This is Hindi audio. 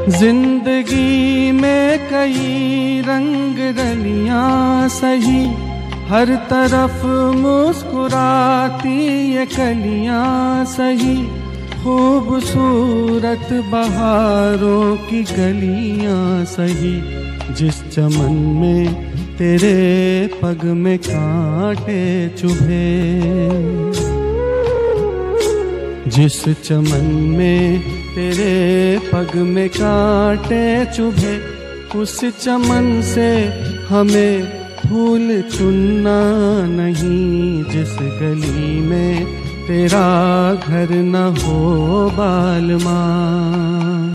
जिंदगी में कई रंग रलियां सही, हर तरफ मुस्कुराती ये कलियां सही, खूबसूरत बहारों की गलियां सही, जिस चमन में तेरे पग में कांटे चुभे, जिस चमन में तेरे पग में कांटे चुभे, उस चमन से हमें फूल चुनना नहीं, जिस गली में तेरा घर न हो बालमा।